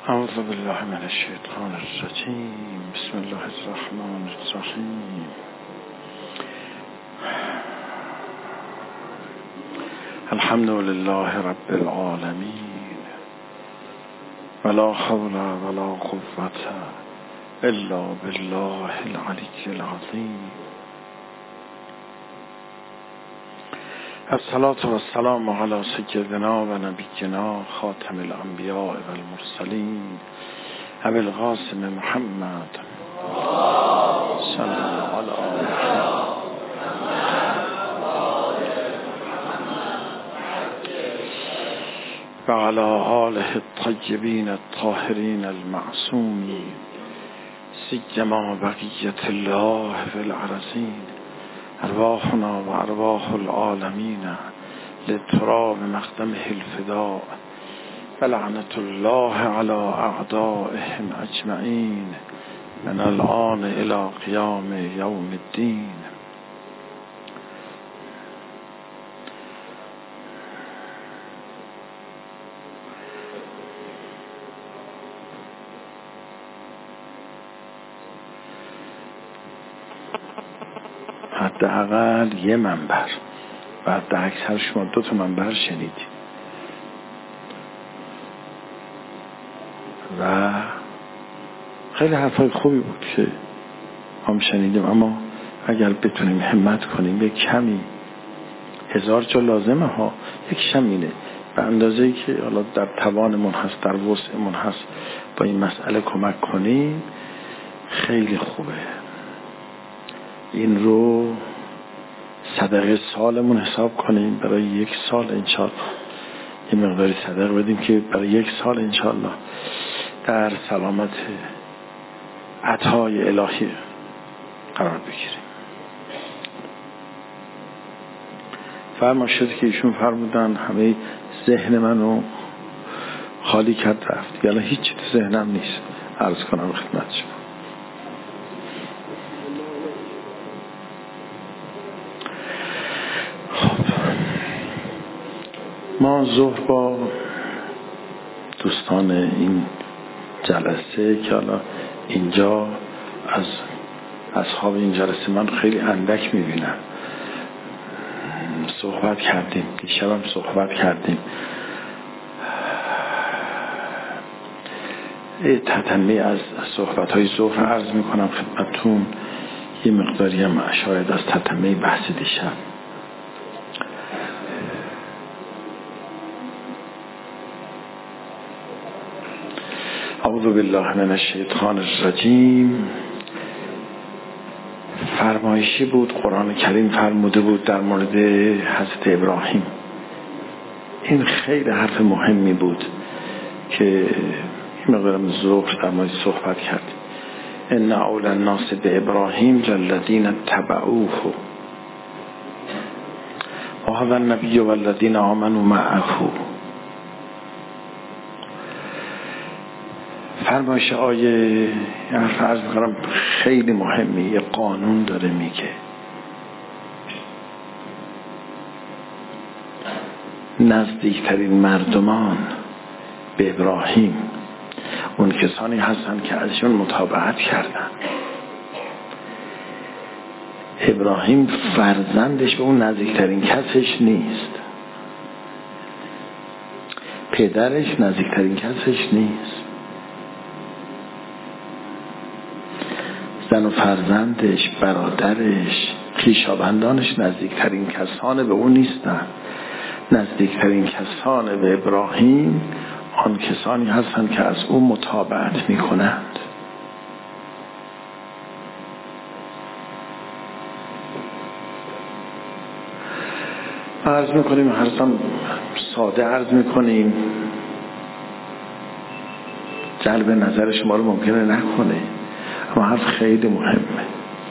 اعوذ بالله من الشیطان الرجیم. بسم الله الرحمن الرحیم. الحمد لله رب العالمین ولا حول ولا قوة الا بالله العلی العظیم. الصلاة والسلام على سيدنا و نبینا خاتم الانبیاء والمرسلین ابی القاسم محمد صلی الله علیه و علی آله الطیبین الطاهرین المعصومین سیما بقیة الله فی الارضین. ارواحنا و ارواح العالمین لتراب مقدمه الفداء فلعنة الله على اعدائهم اجمعین من الآن الى قیام یوم الدین. حداقل یه منبر و حتی اکثر شما 2 منبر شنیدید و خیلی حرفای خوبی بود که هم شنیدیم، اما اگر بتونیم همت کنیم یک کمی 1000 جا لازمه ها، یک شمینه به اندازه‌ای که حالا در توانمون هست، در وسعمون هست، با این مسئله کمک کنیم خیلی خوبه. این رو صدقه سالمون حساب کنیم، برای 1 سال انشالله یه مقداری صدقه بدیم که برای 1 سال انشالله در سلامت عطای الهی قرار بگیریم. فرماشد که ایشون فرمودن همه ذهن منو خالی کرد رفت، یعنی هیچی تو ذهنم نیست. عرض کنم خدمت شما ما ظهر با دوستان این جلسه که حالا اینجا از اصحاب این جلسه من خیلی اندک میبینم صحبت کردیم، دیشب هم صحبت کردیم. تتمه از صحبت های ظهر عرض میکنم خدمتون، یه مقداری هم شاید از تتمه بحث دیشب. اعوذ بالله من الشیطان الرجیم. فرمایشی بود قرآن کریم فرموده بود در مورد حضرت ابراهیم. این خیلی حرف مهمی بود که این مقدارم ظهر در مورد صحبت کردیم. ان اول الناس بابراهیم للذین اتبعوه و هو النبی والذین آمنوا معه. فرمایش آیه حرف عرض میکنم خیلی مهمی، یه قانون داره میگه. نزدیکترین مردمان به ابراهیم اون کسانی هستن که ازشون متابعت کردن. ابراهیم فرزندش به اون نزدیکترین کسش نیست، پدرش نزدیکترین کسش نیست، زن و فرزندش، برادرش، خویشاوندانش نزدیکترین کسان به اون نیستن. نزدیکترین کسان به ابراهیم آن کسانی هستند که از او متابعت میکنند. عرض میکنیم، هرچند ساده عرض میکنیم، جلب نظر شما رو ممکنه نکنه، اما حرف خیلی مهمه.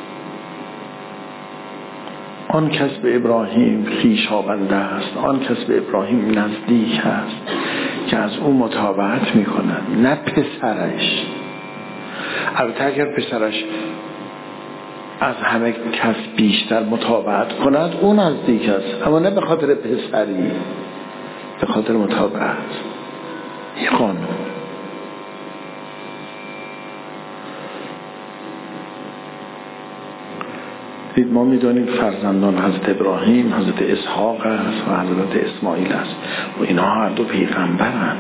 آن کس به ابراهیم خویشاونده است، آن کس به ابراهیم نزدیک است که از او متابعت میکنن، نه پسرش. البته اگر پسرش از همه کس بیشتر متابعت کند اون نزدیک است، اما نه به خاطر پسری، به خاطر متابعت. این قانون دید ما میدونیم فرزندان حضرت ابراهیم حضرت اسحاق است و حضرت اسماعیل است و اینها هر دو پیغمبرن.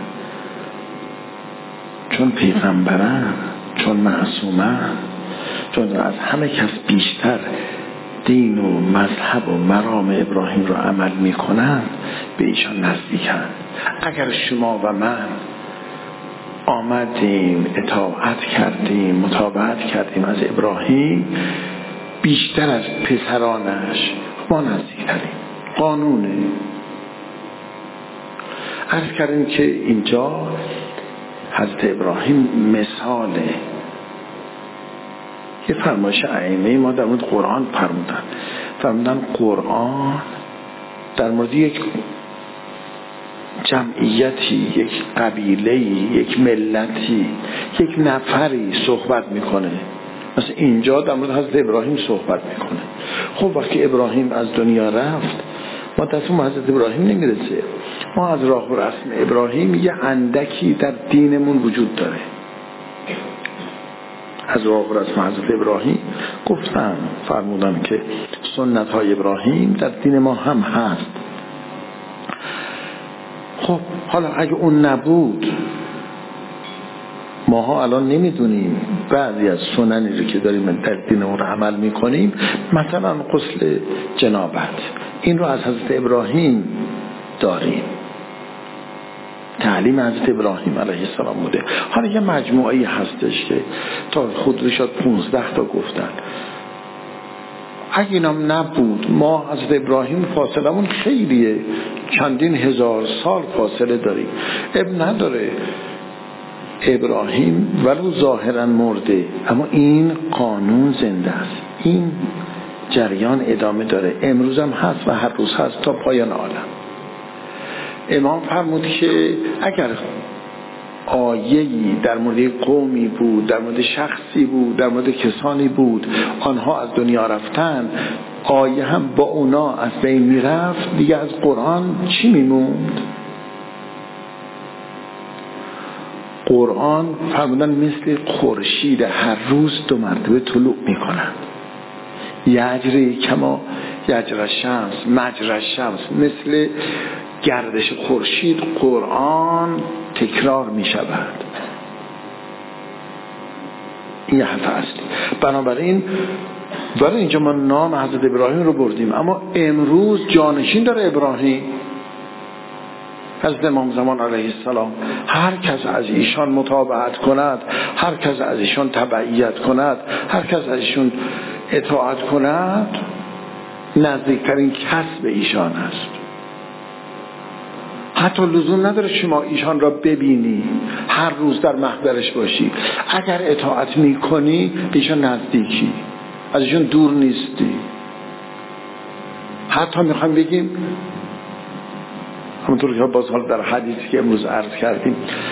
چون پیغمبرن، چون معصومن، چون از همه کس بیشتر دین و مذهب و مرام ابراهیم رو عمل میکنن، به ایشان نزدیکن. اگر شما و من آمدیم اطاعت کردیم، متابعت کردیم از ابراهیم، بیشتر از پسرانش ما نزدیکتریم. قانونه. عرض کردیم که اینجا حضرت ابراهیم مثاله. یه فرمایش ائمه ما در مورد قرآن فرمودن قرآن در مورد یک جمعیتی، یک قبیله‌ای، یک ملتی، یک نفری صحبت میکنه. مثلا اینجا در مورد حضرت ابراهیم صحبت میکنه. خب وقتی ابراهیم از دنیا رفت، ما دستمون حضرت ابراهیم نمیرسه. ما از راه و رسم ابراهیم یه اندکی در دینمون وجود داره. از راه و رسم حضرت ابراهیم فرمودن که سنت های ابراهیم در دین ما هم هست. خب حالا اگه اون نبود، ماها الان نمیدونیم بعضی از سننی رو که داریم در دینمون عمل میکنیم، مثلا غسل جنابت، این رو از حضرت ابراهیم داریم، تعلیم حضرت ابراهیم علیه السلام بوده. حالا یه مجموعه‌ای هستش که تا خود شد 15 تا گفتن. اگه اینم نبود، ما حضرت ابراهیم فاصلمون خیلیه، چندین هزار سال فاصله داریم. اب نداره ابراهیم ولو ظاهرا مرده، اما این قانون زنده است، این جریان ادامه داره، امروز هم هست و هر روز هست تا پایان عالم. امام فرمود که اگر آیه‌ای در مورد قومی بود، در مورد شخصی بود، در مورد کسانی بود، آنها از دنیا رفتن، آیه هم با اونا از بین میرفت، دیگه از قرآن چی میموند؟ قرآن فرمودن مثل خورشید هر روز 2 مرتبه طلوع میکنند. یجری کما یجری الشمس مجری الشمس، مثل گردش خورشید قرآن تکرار می شود. این حرف اصلی. بنابراین برای اینجا ما نام حضرت ابراهیم رو بردیم، اما امروز جانشین داره ابراهیم، حضرت امام زمان علیه السلام. هر کس از ایشان متابعت کند، هر کس از ایشان تبعیت کند، هر کس از ایشان اطاعت کند، نزدیکترین کس به ایشان است. حتی لزوم نداره شما ایشان را ببینی، هر روز در محضرش باشی، اگر اطاعت میکنی ایشان نزدیکی، از ایشان دور نیستی. حتی میخوایم بگیم همونطور که باز حال در حدیثی که امروز عرض کردیم،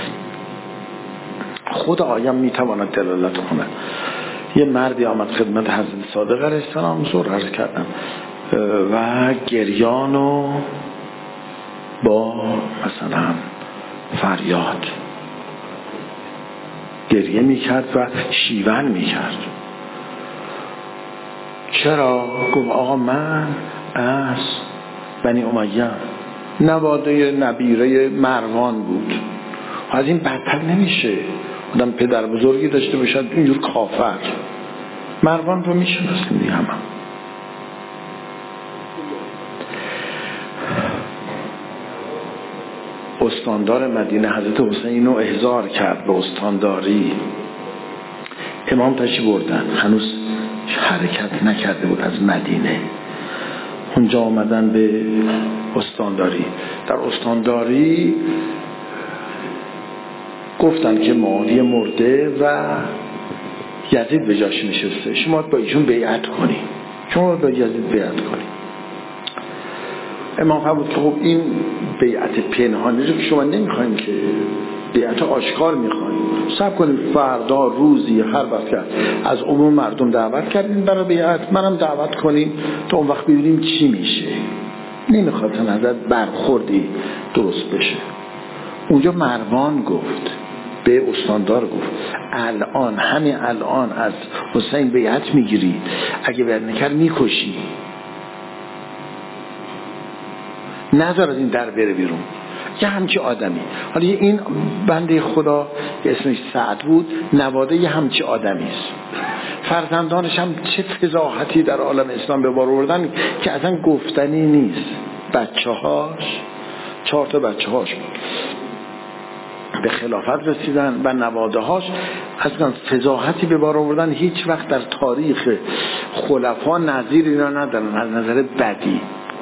خود آیه میتواند دلالت کنه. یه مردی آمد خدمت حضرت صادق علیه السلام، زور عرض کردم، و گریانو با مثلا فریاد گریه میکرد و شیون میکرد. چرا؟ گفت آقا من از بنی امیه، نواده نبیره مروان بود، از این بدتر نمیشه. آدم پدر بزرگی داشته باشد اینجور کافر. مروان رو میشناسیم دیگه هم. استاندار مدینه حضرت حسین رو احضار کرد به استانداری. امام تشریف بردن، هنوز حرکت نکرده بود از مدینه. اونجا آمدن به استانداری. در استانداری گفتن که معاویه مرده و یزید به جاش نشسته، شما با ایشون بیعت کنی، شما با یزید بیعت کنی. امام فرمود که خب این بیعت پنهانی رو که شما نمیخوایم، که بیعت آشکار میخوایم، صبر کنیم فردا روزی هر وقت کرد از عموم مردم دعوت کردیم برای بیعت، منم دعوت کنیم تا اون وقت ببینیم چی میشه. نمیخواستن ازت برخوردی درست بشه. اونجا مروان گفت به استاندار گفت همین الان از حسین بیعت میگیری، اگه بیعت نکرد میکشی، نذارد این در بره بیرون. یه همچی آدمی. حالا این بنده خدا که اسمش سعد بود نواده یه همچی آدمی است. فرزندانش هم چه فضاحتی در عالم اسلام به بار آوردن که اصلا گفتنی نیست. بچه‌هاش 4 تا بچه‌هاش به خلافت رسیدن و نواده‌هاش اصلا فضاحتی به بار آوردن هیچ وقت در تاریخ خلفا نظیر اینا ندارن از نظر بدی.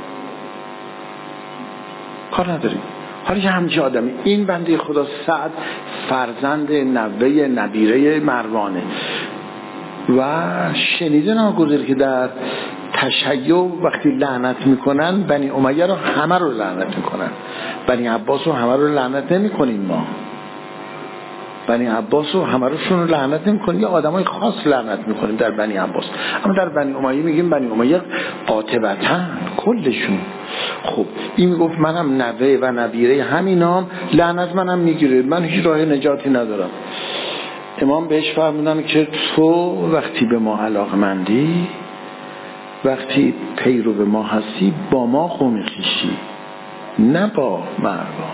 کار نداریم. حالا یه همچه آدمی. این بنده خدا سعد فرزند نوه نبیره مروانه و شنیده ناگذیر که در تشیع وقتی لعنت میکنن بنی امیه رو همه رو لعنت میکنن، بنی عباس رو همه رو لعنت نمیکنیم ما، بنی عباس رو همه روشون رو لعنت نمیکنیم، یه آدمای خاص لعنت میکنیم در بنی عباس، اما در بنی امیه میگیم بنی امیه قاطبتن کلشون. خب این میگفت منم نوه و نبیره همینام، لعنت منم میگیره، من هیچ راه نجاتی ندارم. امام بهش فرمودن که تو وقتی به ما علاقمندی، وقتی پیرو به ما هستی، با ما قوم خویشی نه با مردم.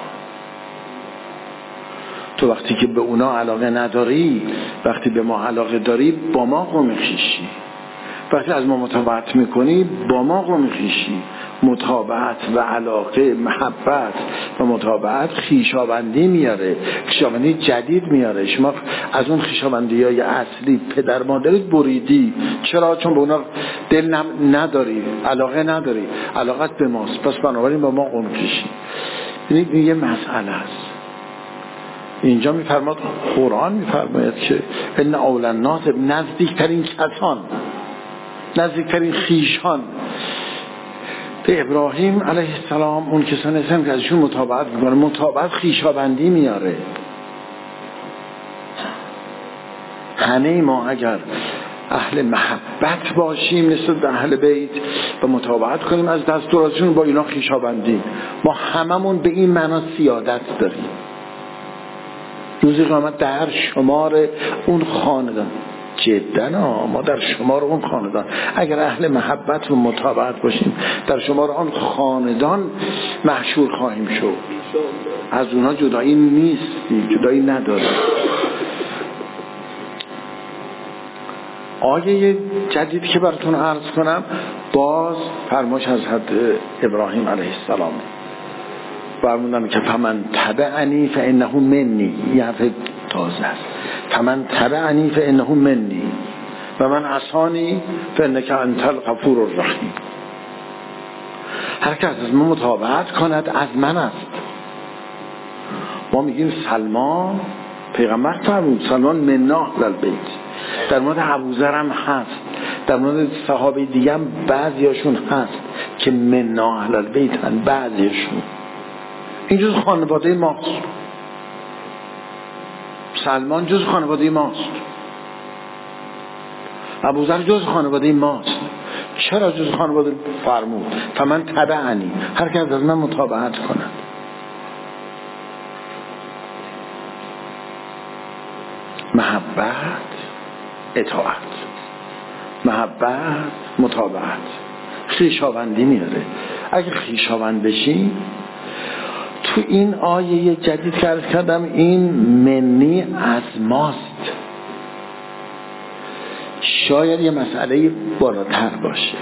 تو وقتی که به اونا علاقه نداری، وقتی به ما علاقه داری، با ما قوم خویشی. وقتی از ما متابعت میکنی، با ما قوم خویشی. متابعت و علاقه، محبت و متابعت خویشاوندی میاره، خویشاوندی جدید میاره. شما از اون خویشاوندیای اصلی پدر مادرت بریدی. چرا؟ چون به اونا دل نداری، علاقه نداری، علاقت به ماست، پس بنابراین با ما قوم خویشی. این یه مسئله است. اینجا میفرماد، قرآن میفرماید که ان اول الناس، نزدیکترین کسان، نزدیکترین خویشان به ابراهیم علیه السلام اون کسان هستن که ازشون متابعت میکنه. متابعت خویشاوندی میاره. همه ما اگر اهل محبت باشیم نسبت به اهل بیت و متابعت کنیم از دستوراتشون، با اینا خویشاوندی. ما هممون به این معنا سیادت داریم. روز قیامت در شمار اون خاندان، جدا ما در شمار اون خاندان، اگر اهل محبت و متابعت باشیم، در شمار آن خاندان محشور خواهیم شد. از اونها جدایی نیستی، جدایی نداره. آیه جدیدی که براتون عرض کنم، باز فرمایش از حضرت ابراهیم علیه السلام فرمودن که فمن تبعنی فانه منی. یه حرف تازه است. فمن تبعنی فانه منی و من عصانی فانک انت الغفور الرحیم. هر کس از من متابعت کند از من است. ما میگیم سلمان، پیغمبر فرمود سلمان منا اهل بیت. در مورد ابوذر هم هست، در مورد صحابه دیگه هم بعضیاشون هست که منا اهل بیت هستند. بعضیاشون این جز خانواده ماست. سلمان جز خانواده ماست، ابوذر جز خانواده ماست. چرا جز خانواده؟ فرمود فمن تبعنی، هر کس از من متابعت کند. محبت، اطاعت، محبت، متابعت، خویشاوندی میاره. اگه خویشاوند بشی، تو این آیه جدید که عرض کردم، این منی از ماست. شاید یه مسئله بالاتر باشه.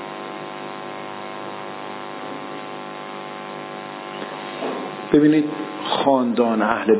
ببینید خاندان اهل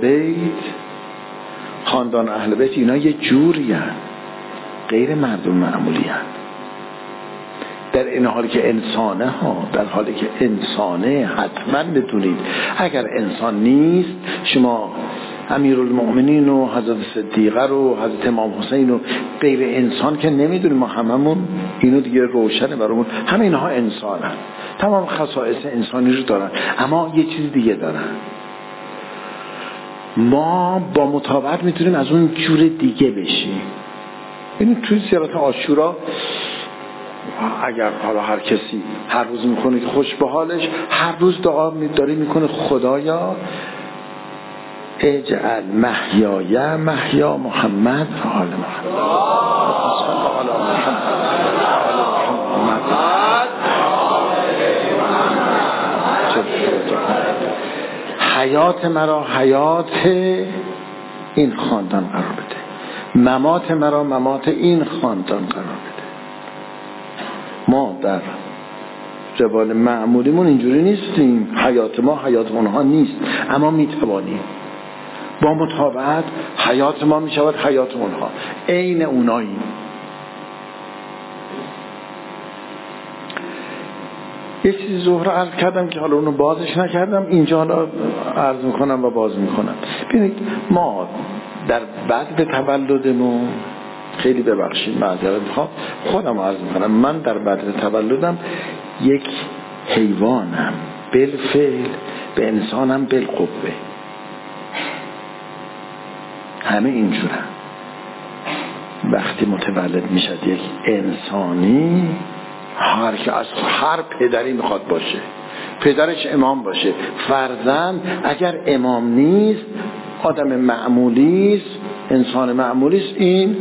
بیت اینا یه جوری هن، غیر مردم معمولی هن. در این حالی که انسانه ها، در حالی که انسانه، حتما بدونید اگر انسان نیست، شما امیرالمؤمنین و حضرت صدیقه رو، حضرت امام حسین رو غیر انسان که نمیدونیم. ما هممون اینو دیگه روشنه برامون، همه اینها انسانن، تمام خصائص انسانی رو دارن، اما یه چیز دیگه دارن. ما با متابعت میتونیم از اون جور دیگه بشیم. ببینید توی زیارت عاشورا اگر حالا هر کسی هر روز میکنه که خوش به حالش، هر روز دعا داره میکنه خدایا اجعل محیای محیا محمد و آل محمد صلی علی محمد و آل محمد. حیات مرا حیات این خاندان قرار بده، ممات مرا ممات این خاندان قرار بده. ما در روال معمولیمون اینجوری نیستیم، حیات ما حیات اونها نیست، اما میتوانیم با مطابقت حیات ما میشود حیات اونها، عین اوناییم. یه چیزی ظهر عرض کردم که حالا اونو بازش نکردم، اینجا حالا عرض میکنم و باز میکنم. ببینید ما در بعد تولدمون، خیلی ببخشید معذرت میخوام خودم عرض میکنم، من در بعد تولدم یک حیوانم بالفعل، به انسانم بالقوه، همه اینجورن. وقتی متولد میشد یک انسانی، هر که از هر پدری میخواد باشه، پدرش امام باشه، فرزند اگر امام نیست آدم معمولی است، انسان معمولی است، این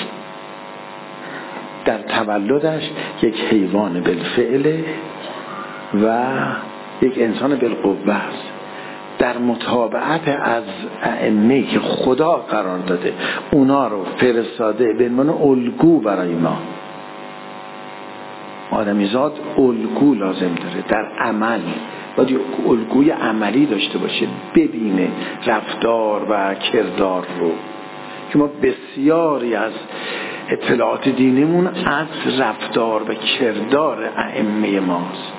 در تولدش یک حیوان بالفعل و یک انسان بالقوه است، در متابعت از ائمه که خدا قرار داده، اونا رو فرستاده به عنوان الگو برای ما. آدمیزاد الگو لازم داره در عمل، باید الگوی عملی داشته باشه، ببینه رفتار و کردار رو، که ما بسیاری از اطلاعات دینیمون از رفتار و کردار ائمه ماست،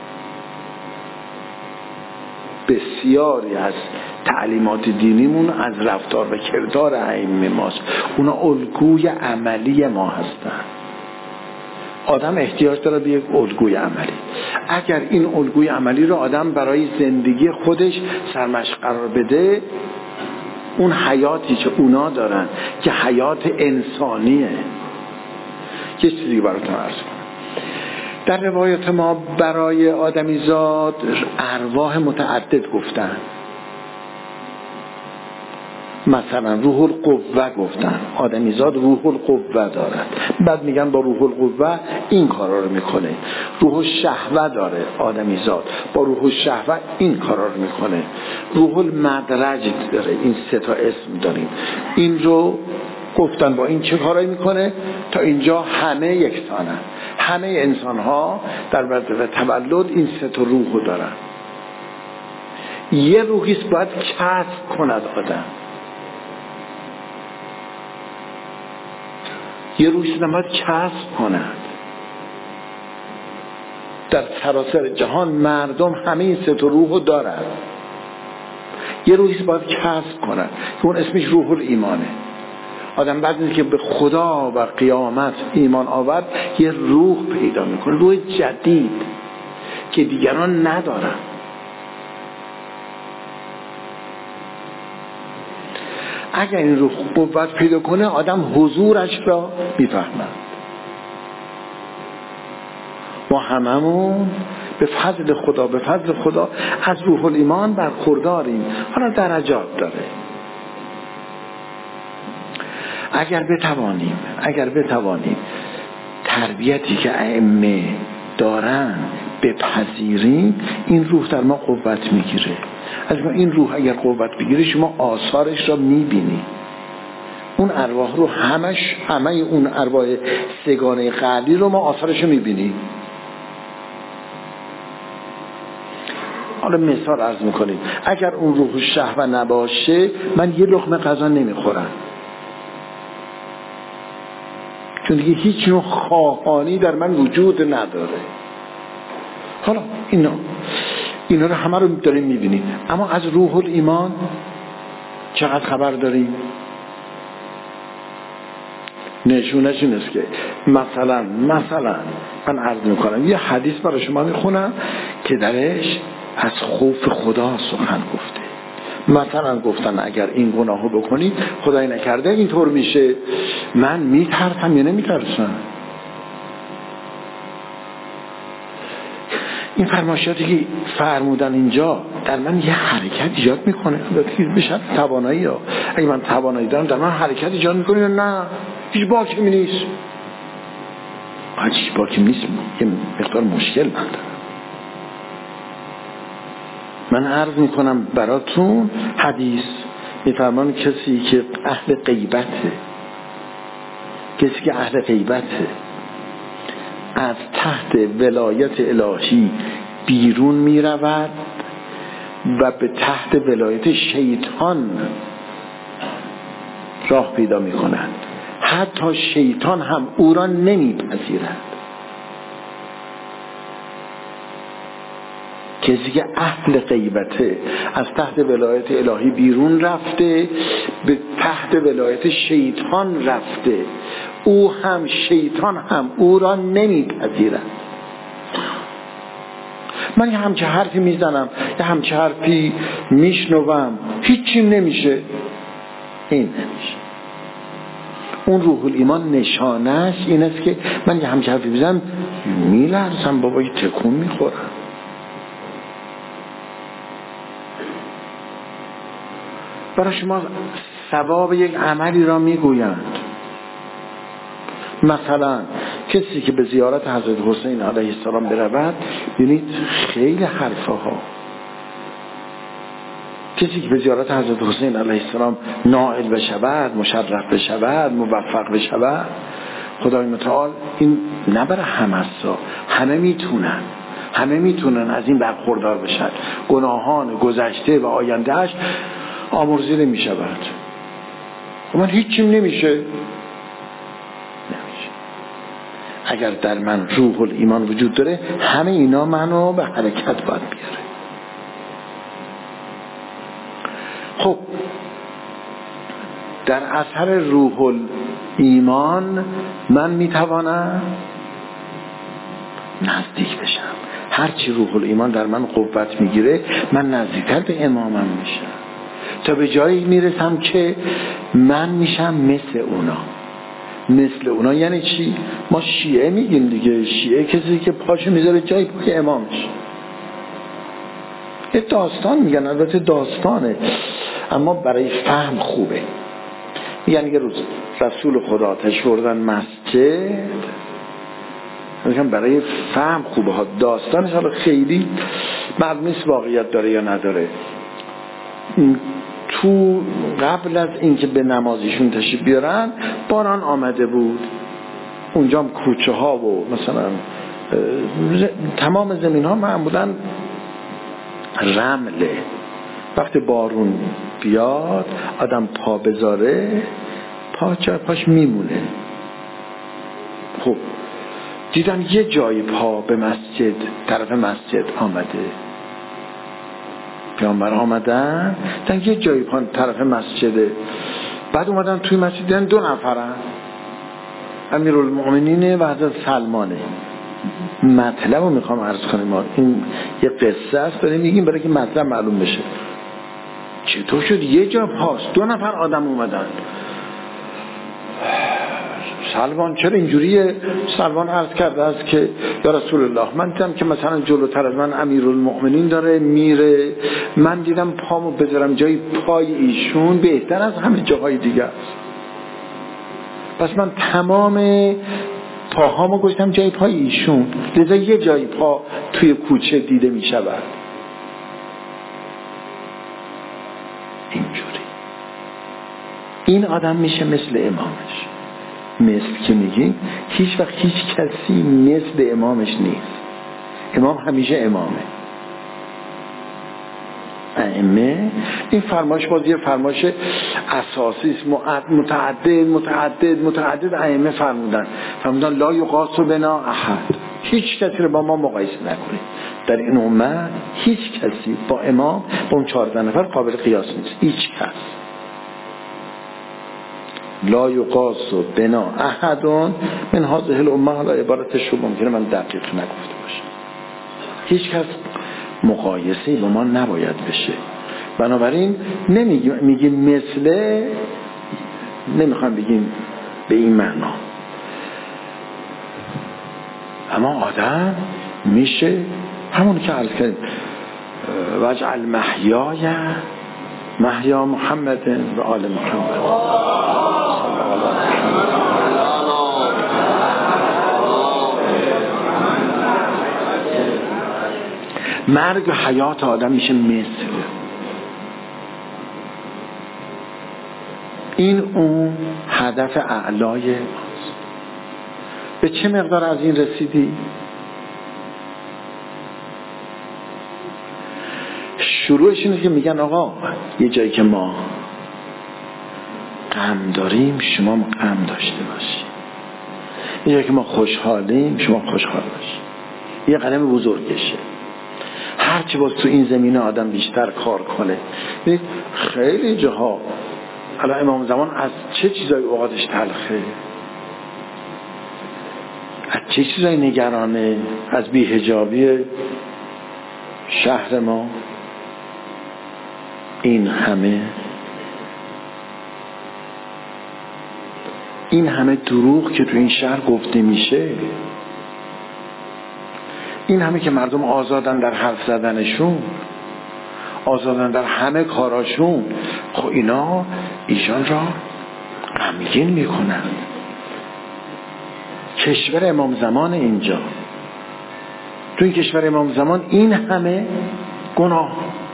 بسیاری از تعلیمات دینیمون از رفتار و کردار ائمه ماست، اونا الگوی عملی ما هستن. آدم احتیاج داره به یک الگوی عملی. اگر این الگوی عملی رو آدم برای زندگی خودش سرمشق قرار بده، اون حیاتی که اونا دارن که حیات انسانیه. یه چیزی براتون عرض کنم. در روایت ما برای آدمیزاد ارواح متعدد گفتن، مثلا روح القوه گفتن، آدمیزاد روح القوه دارد، بعد میگن با روح القوه این کارا رو میکنه. روح الشهوه داره آدمیزاد، با روح الشهوه این کارا رو میکنه. روح المدرج داره، این سه تا اسم داریم، این رو گفتن با این چه کارایی میکنه. تا اینجا همه یکسانن، همه انسان ها در بعد تولد این سه تا روح رو دارن. یه روحیست باید کسب کند آدم، یه روحیست باید کسب کند. در سراسر جهان مردم همه این سه تا روح رو دارن، یه روحیست باید کسب کند که اون اسمش روح الایمانه. آدم بعد اینکه به خدا و قیامت ایمان آورد، یه روح پیدا میکنه، روح جدید که دیگران ندارن. اگر این روح قوت پیدا کنه، آدم حضورش را میفهمد. ما هممون به فضل خدا از روح الایمان برخورداریم. حالا درجات داره. اگر بتوانیم تربیتی که ائمه دارن بپذیریم، این روح در ما قوت میگیره. از ما این روح اگر قوت بگیره، شما آثارش را میبینی. اون ارواح رو همه اون ارواح سگانه قلبی رو ما آثارش رو میبینیم. حالا مثال عرض میکنیم، اگر اون روح شهوه نباشه، من یه لقمه غذا نمیخورم، چون دیگه هیچ نوع خواهانی در من وجود نداره. حالا اینا رو همه رو داریم میبینیم. اما از روح الایمان چقدر خبر داریم؟ نشونش این است که مثلا من عرض میکنم، یه حدیث برای شما میخونم که درش از خوف خدا سخن گفته. مثلا گفتن اگر این گناهو بکنید، خدای نکرده اینطور میشه، من میترسم یا نمیترسم؟ این فرمایشاتی که فرمودن اینجا در من یه حرکت ایجاد میکنه. بشه توانایی ها، اگه من توانایی دارم در من حرکت ایجاد میکنه یا نه هیچ باکمی نیست. هیچ باکمی نیست، یه مقدار مشکل من دارم. من عرض میکنم براتون حدیث میفرمان کسی که اهل غیبته، کسی که اهل غیبته از تحت ولایت الهی بیرون می رود و به تحت ولایت شیطان راه پیدا می کند. حتی شیطان هم او را نمی پذیرد. کسی که اهل غیبته از تحت ولایت الهی بیرون رفته به تحت ولایت شیطان رفته، او هم شیطان هم او را نمیپذیرد. من یه همچه حرفی میزنم، یه همچه حرفی میشنوم، هیچیم نمیشه. این نمیشه. اون روح الایمان نشانش این است که من یه همچه حرفی میزنم میلرزم، بابا یه تکون میخورم. برای شما ثواب یک عملی را میگویند. مثلا کسی که به زیارت حضرت حسین علیه السلام برود، ببینید خیلی حرفه ها. کسی که به زیارت حضرت حسین علیه السلام نائل بشود، مشرف بشود، موفق بشود، خدای متعال این نبره همسا، همه میتونن از این برخوردار بشن. گناهان گذشته و آیندهش آمرزیده می شود. من هیچیم نمیشه. اگر در من روح الایمان وجود داره، همه اینا منو به حرکت باید بیاره. خب در اثر روح الایمان من میتوانم نزدیک بشم. هرچی روح الایمان در من قوت میگیره، من نزدیکتر به امامم میشم، تا به جایی میرسم که من میشم مثل اونا. یعنی چی؟ ما شیعه میگیم دیگه. شیعه کسی که پاشو میذاره جای پای امامش. یه داستان میگن، البته داستانه اما برای فهم خوبه. میگن یه روز رسول خدا آتش بردن مسجد، میگن برای فهم خوبه ها. داستانش حالا خیلی معلوم نیست واقعیت داره یا نداره. تو قبل از اینکه به نمازشون تشریف بیارن باران آمده بود. اونجا هم کوچه ها و مثلا تمام زمین ها معمولا رمله. وقتی بارون بیاد آدم پا بذاره پاش میمونه. خب دیدن یه جای پا به مسجد، طرف مسجد آمده. پیامبر آمدن دیدن یه جای پا طرف مسجده. بعد اومدن توی مسجد دیدن 2 نفرن، امیرالمؤمنین و حضرت سلمانه. مطلب رو میخوام عرض کنیم. این یه قصه است داریم میگیم برای که مطلب معلوم بشه. چطور شد یه جا پاست 2 نفر آدم اومدن؟ سلمان چرا اینجوریه؟ سلمان عرض کرده است که یا رسول الله، من دیدم که مثلا جلوتر از من امیرالمؤمنین داره میره، من دیدم پامو بذارم جای پای ایشون بهتر از همه جاهای دیگه است. پس من تمام پاهامو گذاشتم جای پای ایشون، لذا یه جای پا توی کوچه دیده می شود. اینجوری این آدم میشه مثل امامش. مثل که میگیم هیچ وقت هیچ کسی مثل امامش نیست. امام همیشه امامه. ائمه این فرمایش باز یه فرمایش اساسی است. متعدد ائمه فرمودن لا یقاس بنا احد، هیچ کسی رو با ما مقایسه نکنید. در این امت هیچ کسی با امام با اون 14 نفر قابل قیاس نیست. هیچ کس لا یقاس بنا احد من هذه الامه. حالا عبارتش رو ممکنه من دقیق نگفته باشم. هیچ کس مقایسه با ما نباید بشه. بنابراین میگیم مثل، نمیخوام بگیم به این معنا. اما آدم میشه همون که عرض کردیم واجعل محیای محیا محمد و آل محمد. مرگ و حیات آدم میشه مثل این اون هدف اعلای ماست. به چه مقدار از این رسیدی؟ شروعش اینه که میگن آقا یه جایی که ما غم داریم شما غم داشته باشی، یه جایی که ما خوشحالیم شما خوشحال باشی. یه قدم بزرگشه. هرچی باز تو این زمینه آدم بیشتر کار کنه. ببینید خیلی جاها الان امام زمان از چه چیزای اوقاتش تلخه، از چه چیزای نگرانه، از بی‌حجابی شهر ما، این همه دروغ که تو این شهر گفته میشه، این همه که مردم آزادن در حرف زدنشون، آزادن در همه کاراشون، خب اینا ایشان را غمگین میکنن. کشور امام زمان اینجا، تو این کشور امام زمان این همه گناه،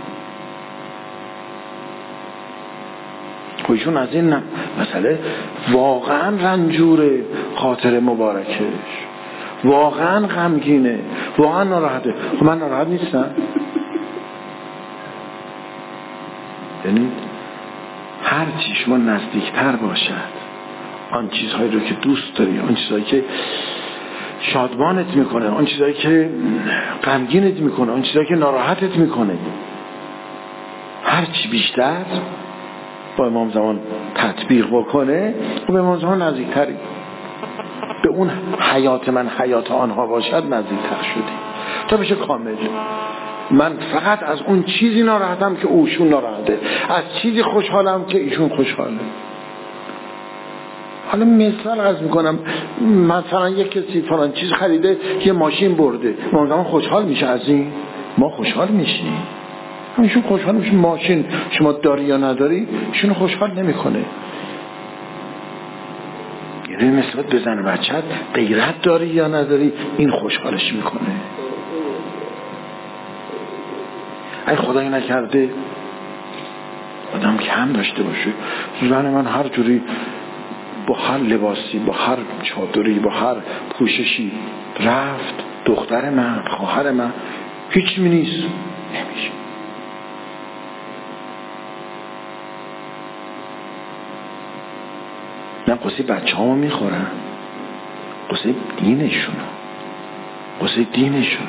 خودشون از این مسئله واقعا رنجوره، خاطر مبارکش واقعا غمگینه، واقعا ناراحته. خب من ناراحت نیستم. یعنی هر چی شما نزدیکتر باشد آن چیزهایی رو که دوست داری، آن چیزهایی که شادمانت میکنه، آن چیزهایی که غمگینت میکنه، آن چیزهایی که ناراحتت میکنه، هر چی بیشتر با امام زمان تطبیق بکنه و به امام زمان نزدیکتری، به اون حیات من حیات آنها باشد نزدیکتر شدی تا بشه کامل. من فقط از اون چیزی ناراحتم که اوشون ناراحته، از چیزی خوشحالم که ایشون خوشحاله. حالا مثال عرض میکنم، مثلا یک کسی فلان چیز خریده، یه ماشین برده، ما زمان خوشحال میشه از این، ما خوشحال میشیم، ایشون خوشحال میشه. ماشین شما داری یا نداری ایشون خوشحال نمیکنه. یعنی مثلا بزن بچت غیرت داری یا نداری این خوشحالش میکنه. ای خدایی نکرده آدم کم داشته باشه، زن من هر جوری با هر لباسی، با هر چادری، با هر پوششی رفت، دختر من، خواهر من هیچ می نیست، نمیشه. من قصه بچه ها میخورم، قصه دینشون.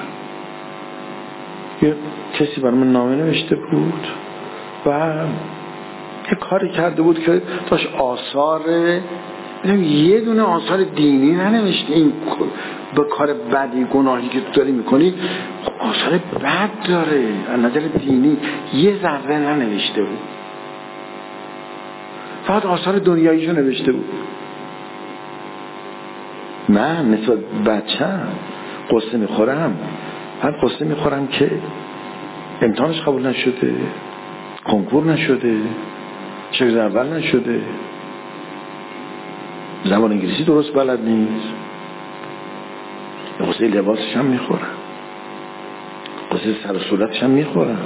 یه کسی برای من نامه نوشته بود و یه کاری کرده بود که داشت آثار، یه دونه آثار دینی ننوشته. این به کار بدی گناهی که تو داری میکنی آثار بد داره، از نظر دینی یه ذره ننوشته بود، فقط آثار دنیاییشو نوشته بود. من مثل بچه‌م قصه میخورم، من قصه میخورم که امتحانش قبول نشده، کنکور نشده، شاگرد اول نشده، زبان انگلیسی درست بلد نیست، قصه لباسش هم میخورم، قصه سر و صورتش هم میخورم،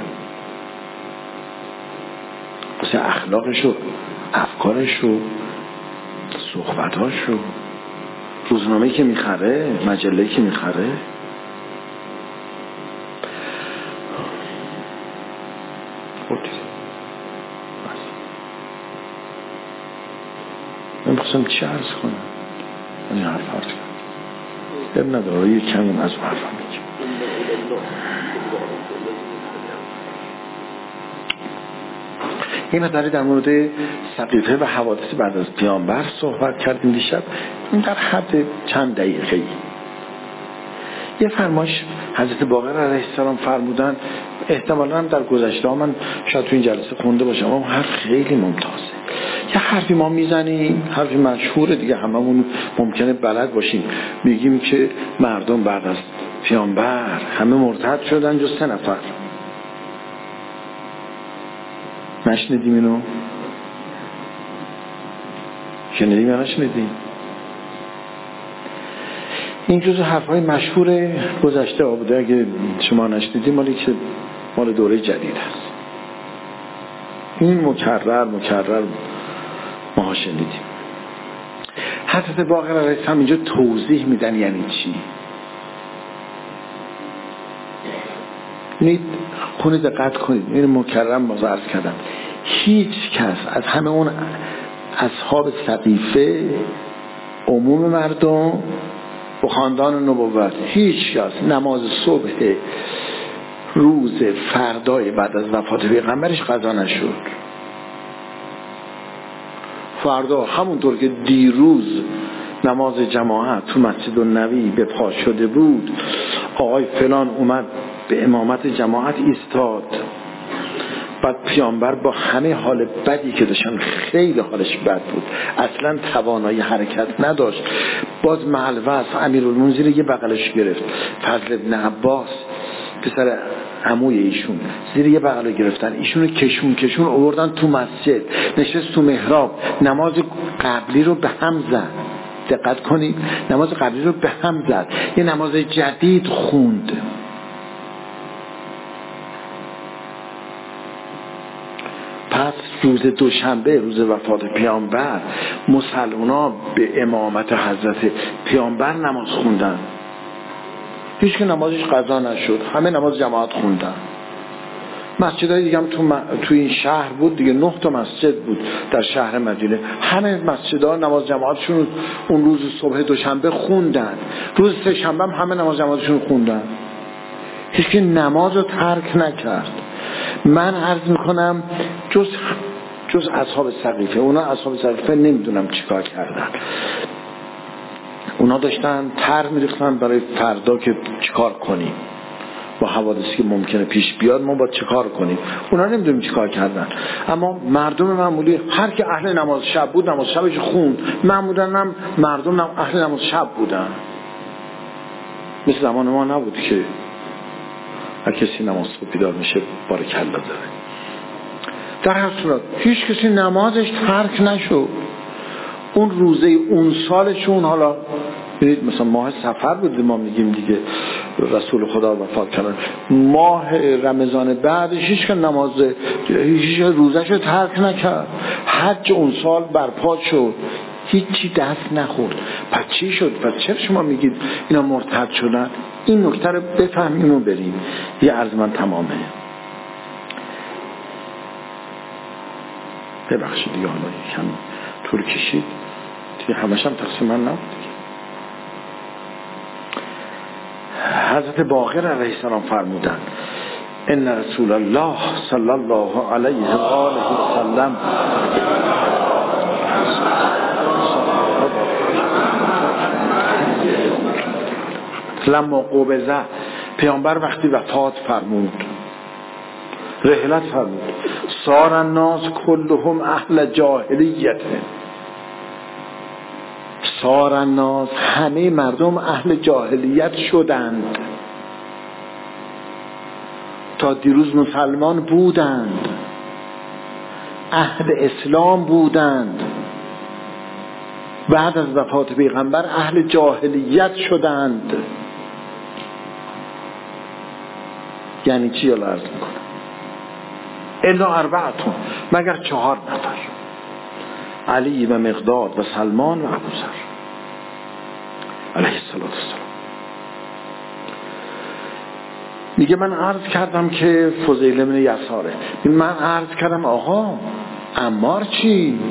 قصه اخلاقش و افکارش و صحبتاش و روزنامه‌ای که میخره، مجله‌ای که میخره. من بخواستم چی عرض کنم، من این حرف عرض کنم، اب نداره یه کمی از اون حرفم بگیم. این مطلبی در مورد سقیفه و حوادث بعد از پیامبر صحبت کردیم دیشب. این در حد چند دقیقه یه فرمایش حضرت باقر علیه السلام فرمودن، احتمالاً در گذشته ها من شاید تو این جلسه خونده باشم، اما حرف خیلی ممتازه. یه حرفی ما میزنیم، حرفی مشهوره دیگه، هممون ممکنه بلد باشیم، میگیم که مردم بعد از پیامبر همه مرتد شدن جز 3 نفر. نشنیدیم اینو؟ شنیدیم یا نشنیدیم؟ این جزو حرفهای مشهور گذشته بوده، اگه شما نشنیدیم مال دوره جدید هست. این مکرر ما شنیدیم. حضرت باقر علیه السلام اینجا توضیح میدن یعنی چی. کنید دقت کنید، این مکررم باز عرض کردم، هیچ کس از همه اون اصحاب سقیفه، عموم مردم و خاندان نبوت، هیچ کس نماز صبح روز فردای بعد از وفات پیغمبرش قضا نشد. فردا همونطور که دیروز نماز جماعت تو مسجد النبی به پا شده بود، آقای فلان اومد به امامت جماعت ایستاد، بعد پیامبر با همه حال بدی که داشتن، خیلی حالش بد بود، اصلا توانایی حرکت نداشت، باز معلوس امیرالمومنین زیر یه بغلش گرفت، فضل ابن عباس پسر عموی ایشون زیر یه بغل گرفتن، ایشونو کشون آوردن تو مسجد، نشست تو محراب، نماز قبلی رو به هم زد. دقت کنید، نماز قبلی رو به هم زد، یه نماز جدید خوند. پس روز دوشنبه، روز وفات پیامبر، مسلمان‌ها به امامت حضرت پیامبر نماز خوندن. هیچ که نمازش قضا نشد، همه نماز جماعت خوندن. مسجدهای دیگه هم تو این شهر بود دیگه، 9 تا مسجد بود در شهر مدینه، همه مسجدها نماز جماعتشون اون روز صبح دوشنبه خوندن، روز سه شنبه هم همه نماز جماعتشون خوندن، هیچ که نماز رو ترک نکرد. من عرض میکنم جز اصحاب سقیفه، اونا اصحاب سقیفه نمیدونم چیکار کردن، اونا داشتن تر میریختن برای فردا که چیکار کنیم با حوادثی که ممکنه پیش بیاد، ما باید چیکار کنیم. اونا نمیدونیم چیکار کردن، اما مردم معمولی هر که اهل نماز شب بود نماز شبش خوند. معمولا هم مردم اهل نماز شب بودن، مثل زمان ما نبود که هر کسی نماز صبح بیدار میشه بارکالله داره. در هر صورت هیچ کسی نمازش ترک نشد. اون روزه اون سالشون، حالا ببینید مثلا ماه صفر بود ما میگیم دیگه، رسول خدا وفات کردن، ماه رمضان بعدش هیچ که نماز هیچ روزهشو ترک نکرد. حج اون سال برپا شد، هیچی دست نخورد. پس چی شد؟ پس چرا شما میگید اینا مرتد شدن؟ این نکته رو بفهمیم و بریم. یه عرض من تمامه، ببخشید دیگه، حالا یکم طول کشید دیگه، همش هم تقسیم من نبود دیگه. حضرت باقر علیه السلام فرمودن ان رسول الله صلی الله علیه و آله و سلم لما قبضه، پیامبر وقتی وفات فرمود، رحلت فرمود، صار الناس كلهم اهل جاهلیت، صار الناس، همه مردم اهل جاهلیت شدند. تا دیروز مسلمان بودند، اهل اسلام بودند، بعد از وفات پیغمبر اهل جاهلیت شدند. یعنی چی؟ الان عرض میکنم، الا 4، مگر 4 نفر، علی و مقداد و سلمان و ابوذر علیه السلام. میگه من عرض کردم که فضیل بن یساره، من عرض کردم آقا عمار چی؟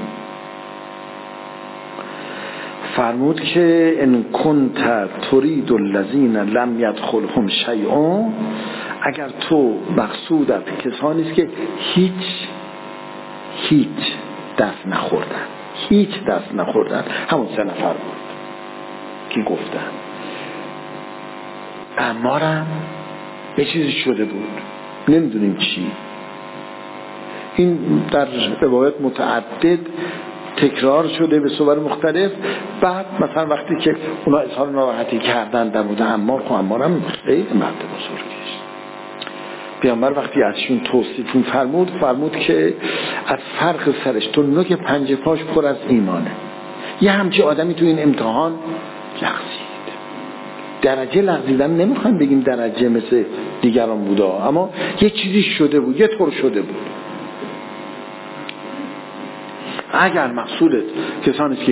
فرمود که ان کنت ترید الذین لم یدخلهم شیء، اگر تو مقصودت کسانی است که هیچ دست نخوردن، همون 3 نفر بود که گفتن. عمارم یه چیزی شده بود، نمیدونیم چی. این در روایت متعدد تکرار شده به صور مختلف. بعد مثلا وقتی که اونا اظهار ناراحتی کردن در مورد عمار، خب عمارم خیلی مرد بزرگی است، پیامبر وقتی ازشون توصیفون فرمود که از فرق سرش تا نوک پنجه پاش پر از ایمانه. یه همچی آدمی تو این امتحان لغزید. درجه لغزیدن نمیخوایم بگیم درجه مثل دیگران بوده، اما یه چیزی شده بود، یه طور شده بود. اگر مقصودت کسانی که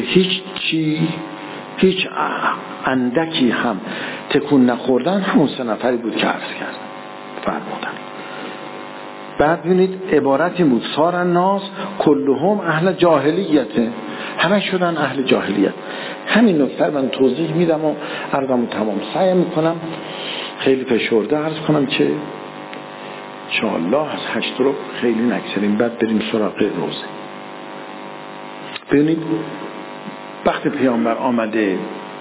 هیچ اندکی هم تکون نخوردن، همون 3 نفری بود که عرض کردن فرمودن. بعد ببینید عبارتی بود صار الناس کلهم اهل جاهلیته، همه شدن اهل جاهلیت. همین نکته من توضیح میدم و عرضمو تمام سعی میکنم خیلی فشرده عرض کنم که انشاءالله از 8 رو خیلی نگذریم، بعد بریم سراغ روزه. ببینید وقتی پیامبر آمده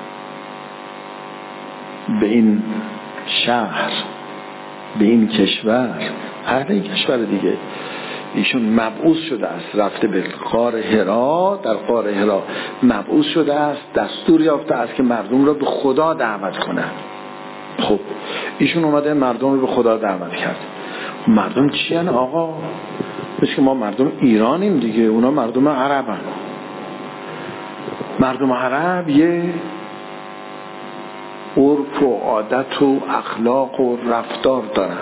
به این شهر، به این کشور، اهل این کشور دیگه، ایشون مبعوث شده است، رفته به غار حرا، در غار حرا مبعوث شده است، دستور یافته است که مردم را به خدا دعوت کنند. خب ایشون اومده مردم رو به خدا دعوت کرد. مردم چی هن آقا؟ مثل که ما مردم ایرانیم دیگه، اونا مردم عرب هن. مردم عرب یه عرف و عادت و اخلاق و رفتار دارن.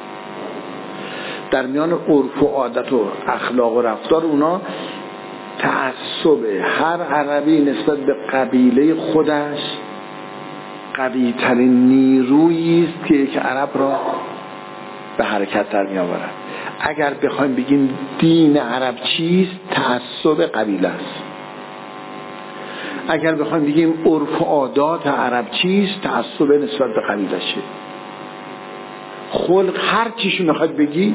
در میان عرف و عادت و اخلاق و رفتار اونا تعصب هر عربی نسبت به قبیله خودش قوی ترین نیرویی است که یک عرب را به حرکت در می آورد. اگر بخوایم بگیم دین عرب چیست، تعصب قبیله است. اگر بخوایم بگیم عرف و عادات عرب چیست، تعصب نسبت به قبیله شه. خلق هر چیشو میخواد بگی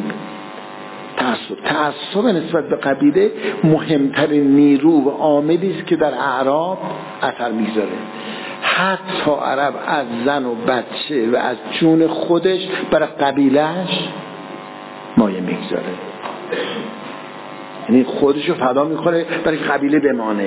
تعصب نسبت به قبیله مهمترین نیرو و عاملی است که در اعراب اثر میذاره. حتی عرب از زن و بچه و از جون خودش برای قبیلهش مایه میگذاره، یعنی خودشو فدا میکنه برای قبیله بمانه.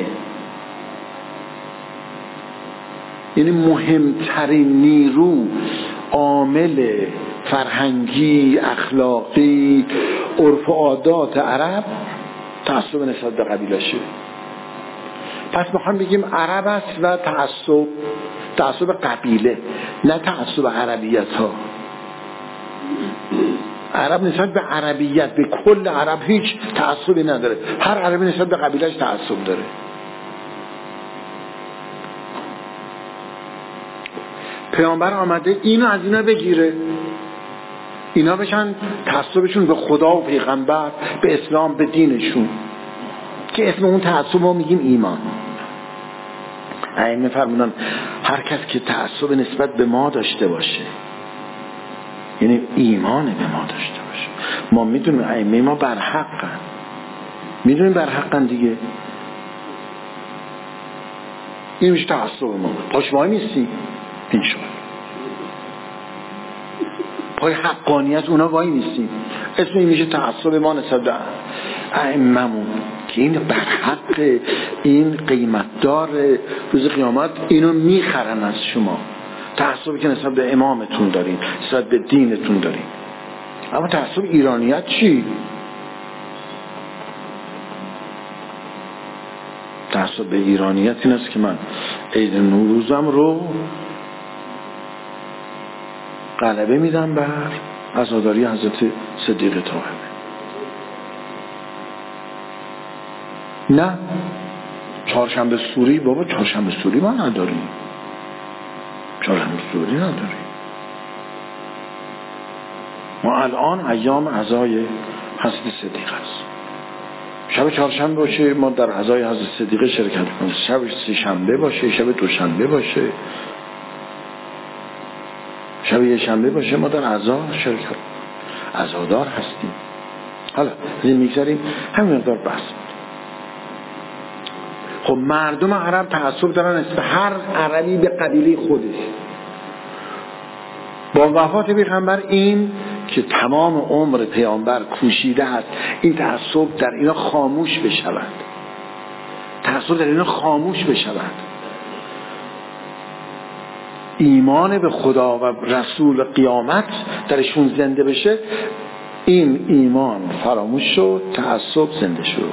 یعنی مهمترین نیرو، عامل فرهنگی، اخلاقی، عرف و عادات عرب تعصب نسبت به قبیلشه. پس میخوام بگیم عرب است و تعصب قبیله، نه تعصب عربیت ها. عرب نسبت به عربیت، به کل عرب هیچ تعصبی نداره. هر عربی نسبت به قبیلهش تعصب داره. پیامبر آمده اینو از اینا بگیره، اینا بشن تعصبشون به خدا و پیغمبر، به اسلام، به دینشون، که اسم اون تعصب رو میگیم ایمان. ائمه فرمودن هر کس که تعصب نسبت به ما داشته باشه، یعنی ایمان به ما داشته باشه. ما میدونیم ائمه ما برحقن، میدونیم برحقن دیگه. این میشه تعصب ما. پاش وای نیستی این شما پای حقانیت اونا وای نیستیم، اسم این میشه تعصب ما نسبت به ائمه‌مون که این برحق، این قیمتدار، روز قیامت اینو میخرن از شما. تعصبی که نسبت به امامتون دارین، نسبت به دینتون دارین. اما تعصب ایرانیت چی؟ تعصب به ایرانیت این است که من عید نوروزم رو غلبه میدم بر عزاداری حضرت صدیق طاهر. نه چهارشنبه سوری، بابا چهارشنبه سوری ما نداریم، چهارشنبه سوری نداریم. ما الان ایام عزای حضرت صدیق است. شب چهارشنبه باشه ما در عزای حضرت صدیق شرکت کنیم، شب سه شنبه باشه، شب دوشنبه باشه، شب یه شنبه باشه ما در عزا شرکت عزادار هستیم. حالا از این میگذاریم، همین مقدار بحث. خب مردم عرب تعصب دارن به هر عربی به قبیله خودش. با وفات پیغمبر این که تمام عمر پیامبر کوشیده است این تعصب در اینا خاموش بشود، تعصب در اینا خاموش بشود. ایمان به خدا و رسول قیامت درشون زنده بشه، این ایمان فراموش شد، تعصب زنده شد.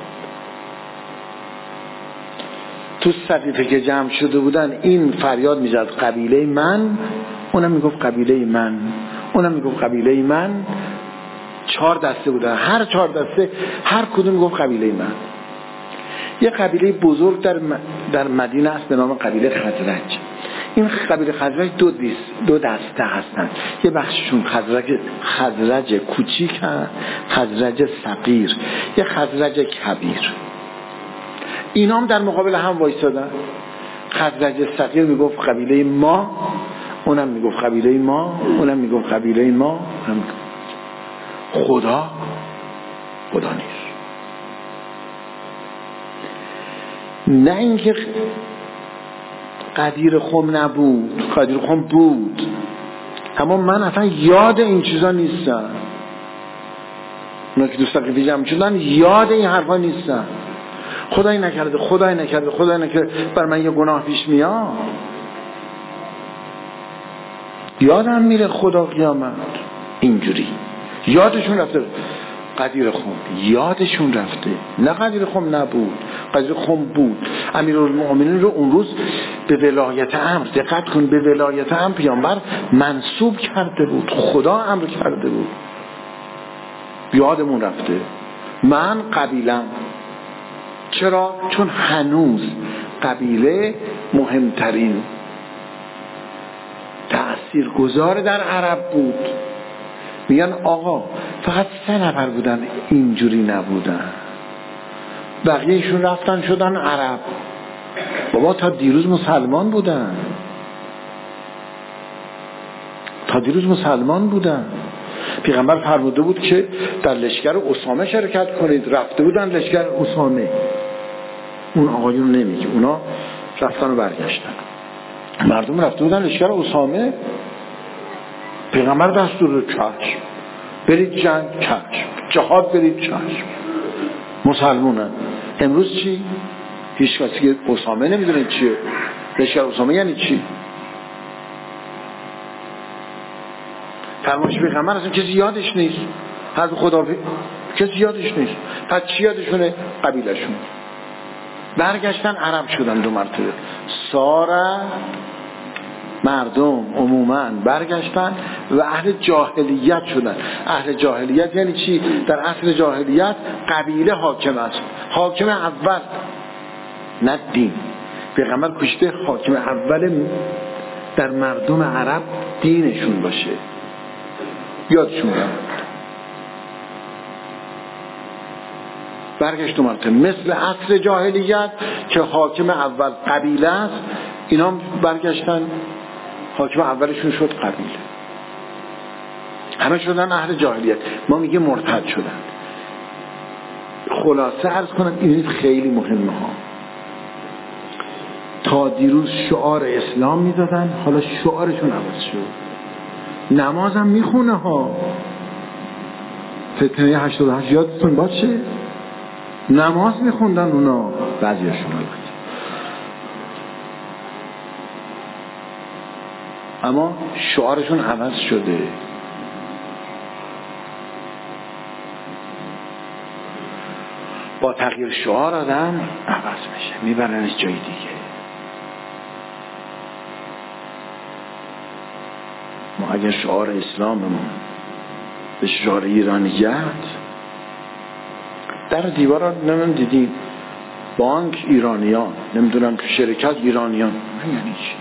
تو سقیفه که جمع شده بودن این فریاد میزد قبیله من، اونم میگفت قبیله من، اونم میگفت قبیله من. 4 دسته بودن، هر 4 دسته هر کدوم میگفت قبیله من. یه قبیله بزرگ در مدینه است به نام قبیله خزرج. این قبیله خزرج دو دسته هستن. یه بخششون خزرج کوچیک هست، خزرج صغیر، یه خزرج کبیر. اینا هم در مقابل هم وایسادن. خزرج صغیر میگفت قبیله ما، اونم میگفت قبیله ما، اونم میگفت قبیله ما. خدا نیست. نه اینکه قدیر خم نبود، قدیر خم بود، اما من اصلا یاد این چیزا نیستم. اونا که دوست دقیقی جمع شدن یاد این حرفا نیستم. خدای نکرده بر من یه گناه پیش میاد، یادم میره خدا قیامت. اینجوری یادشون رفته. قدیر خم یادشون رفته، نه قدیر خم نبود، قدیر خم بود. امیرالمؤمنین رو اون روز به ولایت امر، دقت کن، به ولایت امر پیامبر منصوب کرده بود، خدا امر کرده بود. یادمون رفته. من قبیلم. چرا؟ چون هنوز قبیله مهمترین تأثیرگذار در عرب بود. میگن آقا فقط 3 نفر بودن اینجوری نبودن، بقیهشون رفتن شدن عرب. بابا تا دیروز مسلمان بودن. پیغمبر فرموده بود که در لشکر اسامه شرکت کنید، رفته بودن لشکر اسامه. اون آقایون نمیگه، اونا رفتن و برگشتن. مردم رفته بودن لشکر اسامه، پیغمبر دستور چشم، برید جنگ، چشم، جهاد برید، چشم. مسلمونن. امروز چی؟ هیچ کسی که اسامه نمیدونه چیه، لشکر اسامه یعنی چی. فرمایش پیغمبر اصلا کسی یادش نیست، حضرت خدا کسی یادش نیست. پس چی یادشونه؟ قبیلشون. برگشتن عرب شدن 2 مرتبه. ساره مردم عموما برگشتن و اهل جاهلیت شدن. اهل جاهلیت یعنی چی؟ در عصر جاهلیت قبیله حاکم است، حاکم اول، نه دین. پیغمبر کشته حاکم اول در مردم عرب دینشون باشه. یادشون برگشت مرتبه مثل عصر جاهلیت که حاکم اول قبیله است، اینا برگشتن حاکم اولشون شد قبیله. همه شدن اهل جاهلیت. ما میگه مرتد شدن. خلاصه عرض کنم این خیلی مهمه ها. تا دیروز شعار اسلام میدادن، حالا شعارشون عوض شد. نمازم میخونه ها. فتنه 88 یادتون باشه، نماز میخوندن اونا، بعضیاشون البته. اما شعارشون عوض شده. با تغییر شعار آدم عوض میشه، میبرنش جای دیگه. ما اگر شعار اسلاممون به شعار ایرانیت، در دیوارا نمیدونم دیدین بانک ایرانیان، نمیدونم شرکت ایرانیان، یعنی چی؟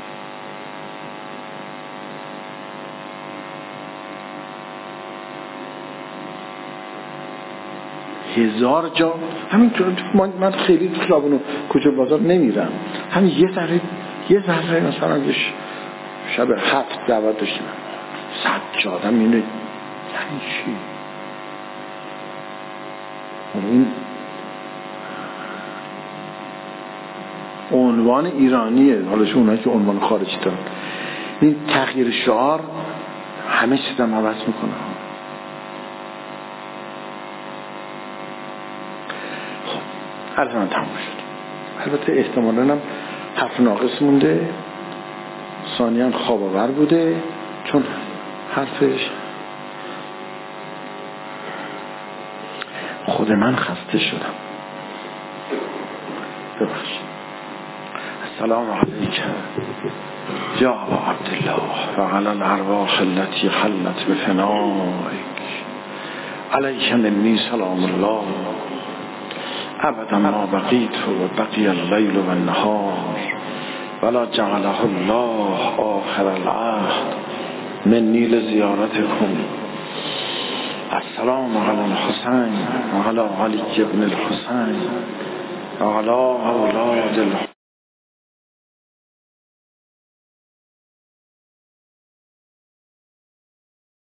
هزار جا همین که من خیلی تو خیابون و کوچه بازار نمیرم، همین یه ذره مثلا شب 7 دعوت داشتیم 100 جا آدم اینه، یعنی چی؟ این عنوان ایرانیه، حالا شو اونایی که عنوان خارجی دارن. این تغییر شعار همه چیزم عوض میکنه. خب حرف من تموم شد. البته احتمالاً هم حرف ناقص مونده. ثانیاً خواب آور بوده، چون حرفش خود من خسته شدم. ببخشید. السلام علیک یا ابا عبدالله و علی الارواح التي حلت بفنائک، علیک منی سلام الله ابدا ما بقیت و بقی اللیل و النهار ولا جعله الله آخر العهد منی لزیارتکم. السلام علی الحسین و علی علی ابن الحسین و علی اولاد الحسین.